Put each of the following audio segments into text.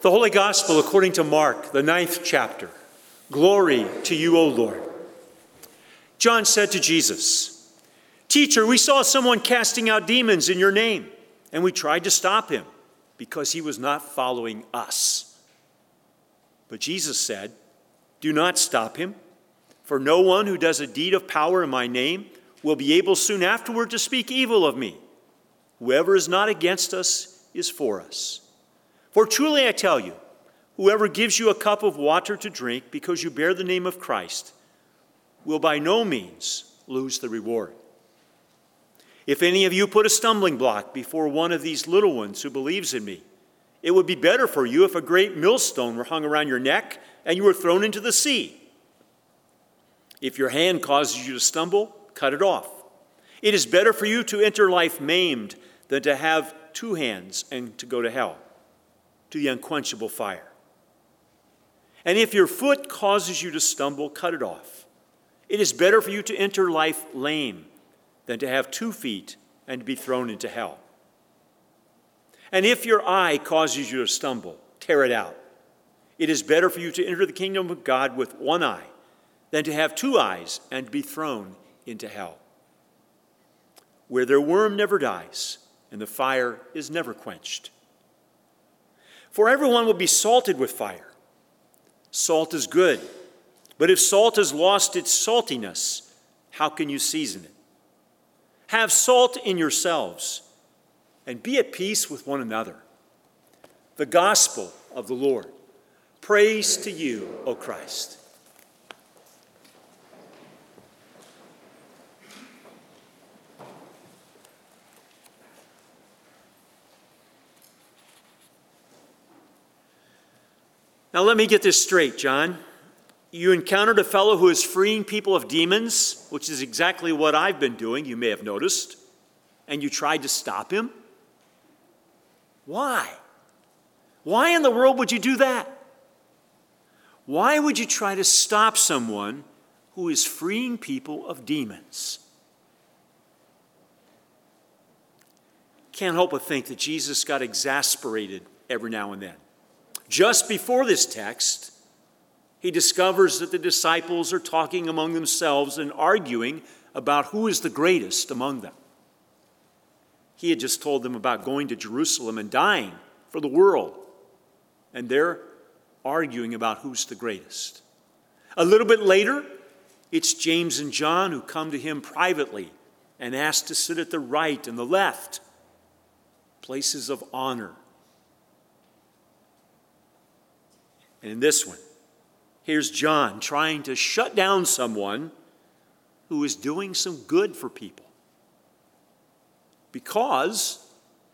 The Holy Gospel according to Mark, the 9th chapter. Glory to you, O Lord. John said to Jesus, "Teacher, we saw someone casting out demons in your name, and we tried to stop him because he was not following us." But Jesus said, "Do not stop him, for no one who does a deed of power in my name will be able soon afterward to speak evil of me. Whoever is not against us is for us. For truly I tell you, whoever gives you a cup of water to drink because you bear the name of Christ will by no means lose the reward. If any of you put a stumbling block before one of these little ones who believes in me, it would be better for you if a great millstone were hung around your neck and you were thrown into the sea. If your hand causes you to stumble, cut it off. It is better for you to enter life maimed than to have two hands and to go to hell, to the unquenchable fire. And if your foot causes you to stumble, cut it off. It is better for you to enter life lame than to have 2 feet and to be thrown into hell. And if your eye causes you to stumble, tear it out. It is better for you to enter the kingdom of God with 1 eye than to have 2 eyes and to be thrown into hell, where their worm never dies and the fire is never quenched. For everyone will be salted with fire. Salt is good, but if salt has lost its saltiness, how can you season it? Have salt in yourselves and be at peace with one another. The gospel of the Lord. Praise to you, O Christ. Now let me get this straight, John. You encountered a fellow who is freeing people of demons, which is exactly what I've been doing, you may have noticed, and you tried to stop him? Why? Why in the world would you do that? Why would you try to stop someone who is freeing people of demons? Can't help but think that Jesus got exasperated every now and then. Just before this text, he discovers that the disciples are talking among themselves and arguing about who is the greatest among them. He had just told them about going to Jerusalem and dying for the world, and they're arguing about who's the greatest. A little bit later, it's James and John who come to him privately and ask to sit at the right and the left, places of honor. And in this one, here's John trying to shut down someone who is doing some good for people. Because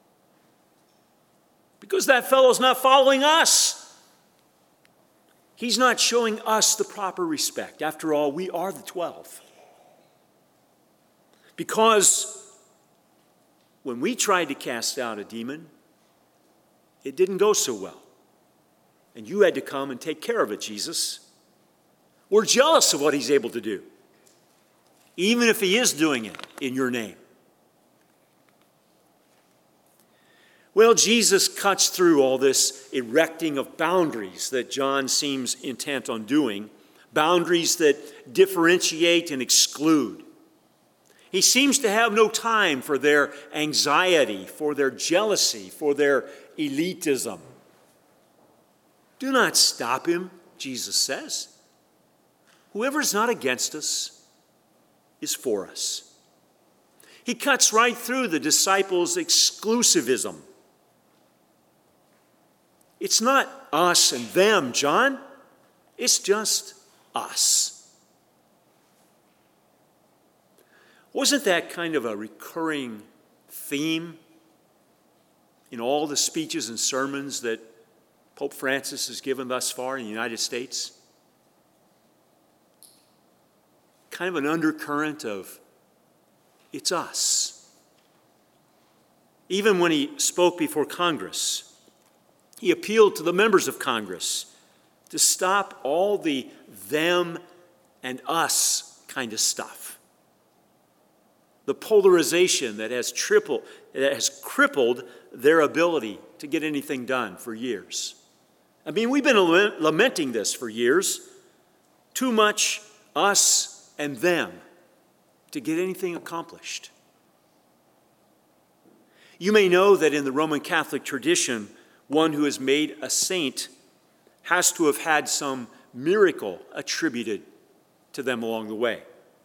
that fellow's not following us. He's not showing us the proper respect. After all, we are the 12. Because when we tried to cast out a demon, it didn't go so well. And you had to come and take care of it, Jesus. We're jealous of what he's able to do, even if he is doing it in your name. Well, Jesus cuts through all this erecting of boundaries that John seems intent on doing, boundaries that differentiate and exclude. He seems to have no time for their anxiety, for their jealousy, for their elitism. Do not stop him, Jesus says. Whoever is not against us is for us. He cuts right through the disciples' exclusivism. It's not us and them, John. It's just us. Wasn't that kind of a recurring theme in all the speeches and sermons that Pope Francis has given thus far in the United States? Kind of an undercurrent of, it's us. Even when he spoke before Congress, he appealed to the members of Congress to stop all the them and us kind of stuff. The polarization that has crippled their ability to get anything done for years. I mean, we've been lamenting this for years. Too much us and them to get anything accomplished. You may know that in the Roman Catholic tradition, one who is made a saint has to have had some miracle attributed to them along the way.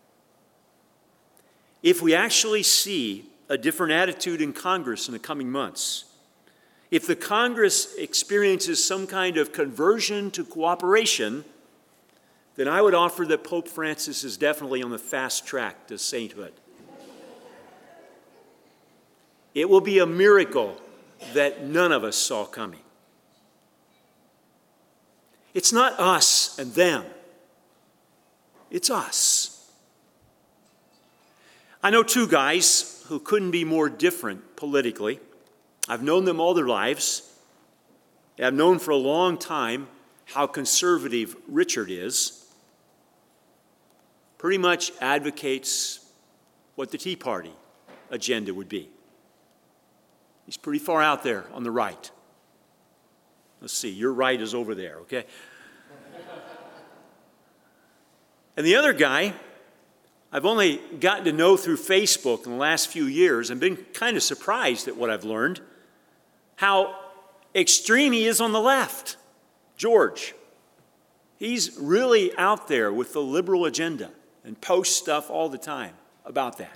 If we actually see a different attitude in Congress in the coming months, if the Congress experiences some kind of conversion to cooperation, then I would offer that Pope Francis is definitely on the fast track to sainthood. It will be a miracle that none of us saw coming. It's not us and them. It's us. I know two guys who couldn't be more different politically. I've known them all their lives. I've known for a long time how conservative Richard is. Pretty much advocates what the Tea Party agenda would be. He's pretty far out there on the right. Let's see, your right is over there, okay? And the other guy, I've only gotten to know through Facebook in the last few years and been kind of surprised at what I've learned, how extreme he is on the left. George. He's really out there with the liberal agenda and posts stuff all the time about that.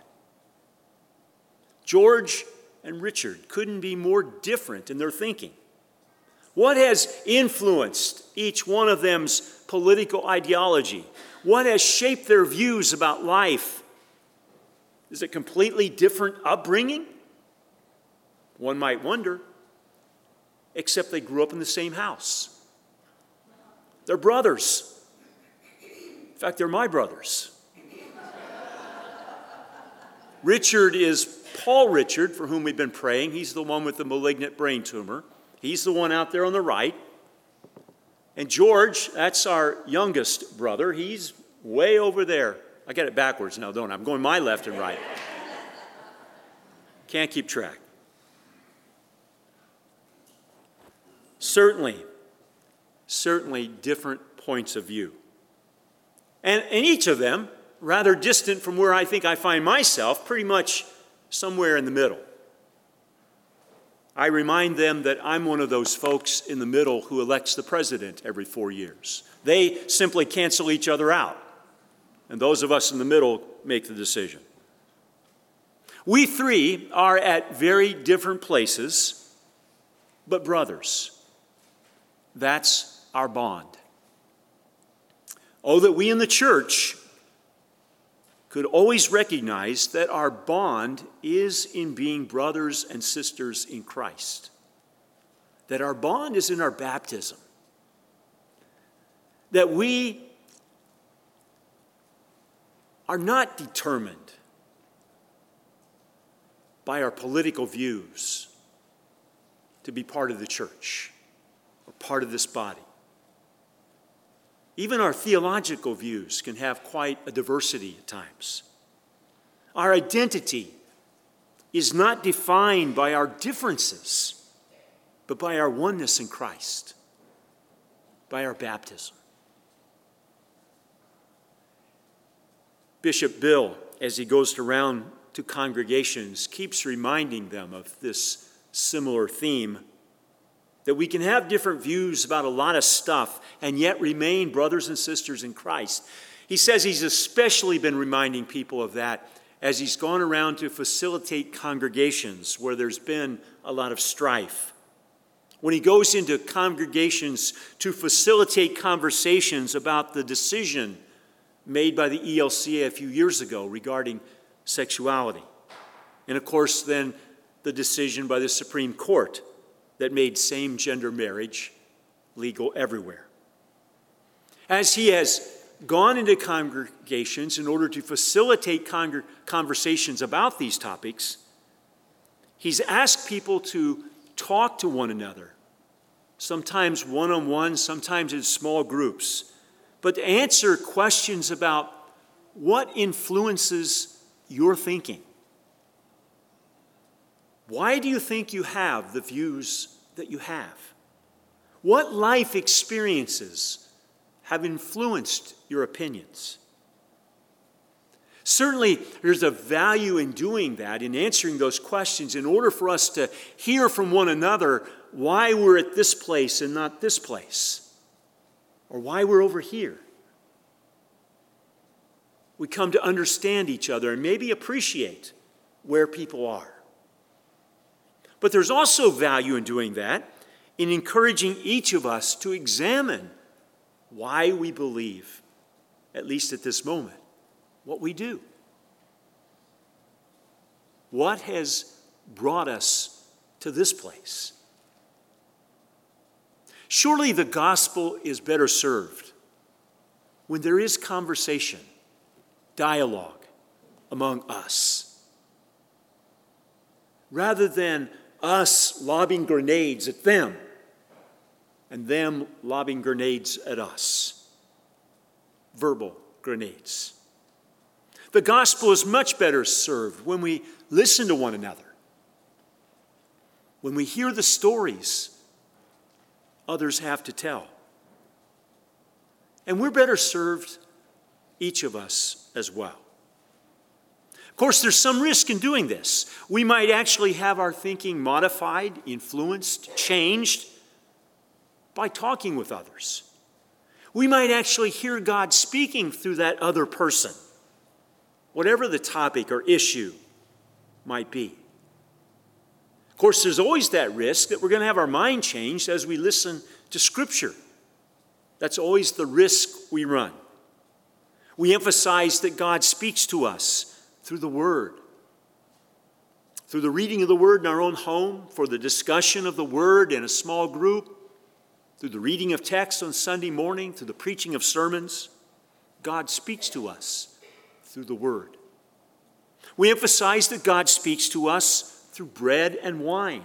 George and Richard couldn't be more different in their thinking. What has influenced each one of them's political ideology? What has shaped their views about life? Is it completely different upbringing? One might wonder, except they grew up in the same house. They're brothers. In fact, they're my brothers. Richard is Paul Richard, for whom we've been praying. He's the one with the malignant brain tumor. He's the one out there on the right. And George, that's our youngest brother. He's way over there. I got it backwards now, don't I? I'm going my left and right. Can't keep track. Certainly different points of view. And each of them, rather distant from where I think I find myself, pretty much somewhere in the middle. I remind them that I'm one of those folks in the middle who elects the president every 4 years. They simply cancel each other out, and those of us in the middle make the decision. We three are at very different places, but brothers. That's our bond. Oh, that we in the church could always recognize that our bond is in being brothers and sisters in Christ. That our bond is in our baptism. That we are not determined by our political views to be part of the church or part of this body. Even our theological views can have quite a diversity at times. Our identity is not defined by our differences, but by our oneness in Christ, by our baptism. Bishop Bill, as he goes around to congregations, keeps reminding them of this similar theme, that we can have different views about a lot of stuff and yet remain brothers and sisters in Christ. He says he's especially been reminding people of that as he's gone around to facilitate congregations where there's been a lot of strife. When he goes into congregations to facilitate conversations about the decision made by the ELCA a few years ago regarding sexuality. And of course, then the decision by the Supreme Court that made same-gender marriage legal everywhere. As he has gone into congregations in order to facilitate conversations about these topics, he's asked people to talk to one another, sometimes one-on-one, sometimes in small groups, but to answer questions about what influences your thinking. Why do you think you have the views that you have? What life experiences have influenced your opinions? Certainly, there's a value in doing that, in answering those questions, in order for us to hear from one another why we're at this place and not this place, or why we're over here. We come to understand each other and maybe appreciate where people are. But there's also value in doing that, in encouraging each of us to examine why we believe, at least at this moment, what we do. What has brought us to this place? Surely the gospel is better served when there is conversation, dialogue among us, rather than us lobbing grenades at them and them lobbing grenades at us. Verbal grenades. The gospel is much better served when we listen to one another, when we hear the stories others have to tell. And we're better served, each of us as well. Of course, there's some risk in doing this. We might actually have our thinking modified, influenced, changed by talking with others. We might actually hear God speaking through that other person, whatever the topic or issue might be. Of course, there's always that risk that we're going to have our mind changed as we listen to Scripture. That's always the risk we run. We emphasize that God speaks to us through the Word, through the reading of the Word in our own home, for the discussion of the Word in a small group, through the reading of text on Sunday morning, through the preaching of sermons. God speaks to us through the Word. We emphasize that God speaks to us through bread and wine,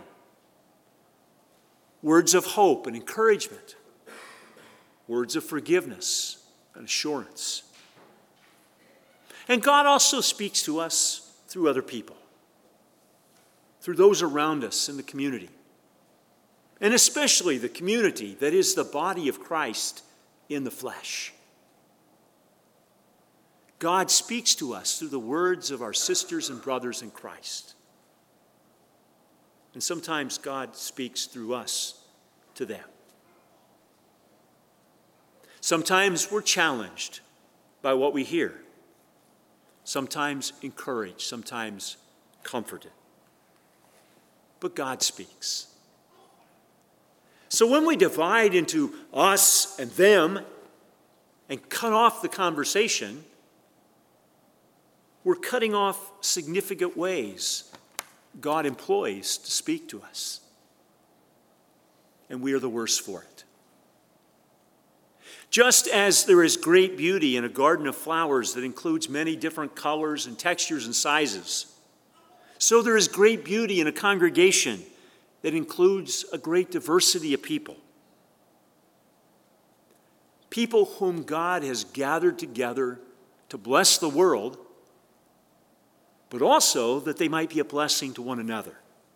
words of hope and encouragement, words of forgiveness and assurance. And God also speaks to us through other people, through those around us in the community, and especially the community that is the body of Christ in the flesh. God speaks to us through the words of our sisters and brothers in Christ. And sometimes God speaks through us to them. Sometimes we're challenged by what we hear. Sometimes encouraged, sometimes comforted. But God speaks. So when we divide into us and them and cut off the conversation, we're cutting off significant ways God employs to speak to us. And we are the worse for it. Just as there is great beauty in a garden of flowers that includes many different colors and textures and sizes, so there is great beauty in a congregation that includes a great diversity of people. People whom God has gathered together to bless the world, but also that they might be a blessing to one another.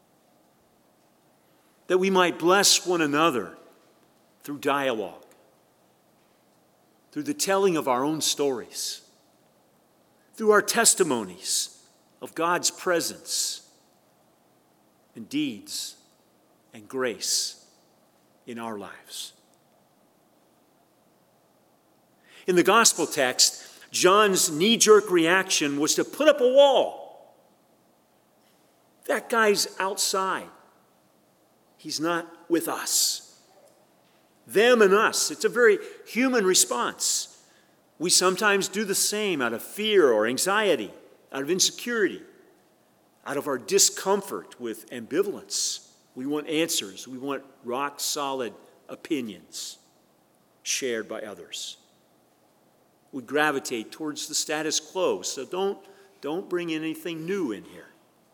That we might bless one another through dialogue, through the telling of our own stories, through our testimonies of God's presence and deeds and grace in our lives. In the gospel text, John's knee-jerk reaction was to put up a wall. That guy's outside. He's not with us. Them and us. It's a very human response. We sometimes do the same out of fear or anxiety, out of insecurity, out of our discomfort with ambivalence. We want answers. We want rock-solid opinions shared by others. We gravitate towards the status quo, so don't bring anything new in here.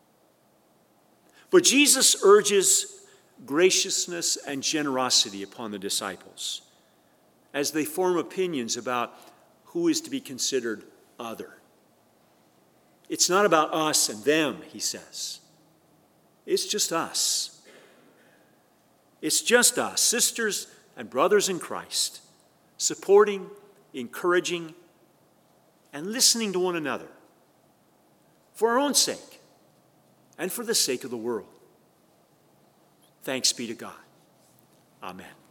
But Jesus urges graciousness and generosity upon the disciples as they form opinions about who is to be considered other. It's not about us and them, he says. It's just us. It's just us, sisters and brothers in Christ, supporting, encouraging, and listening to one another for our own sake and for the sake of the world. Thanks be to God. Amen.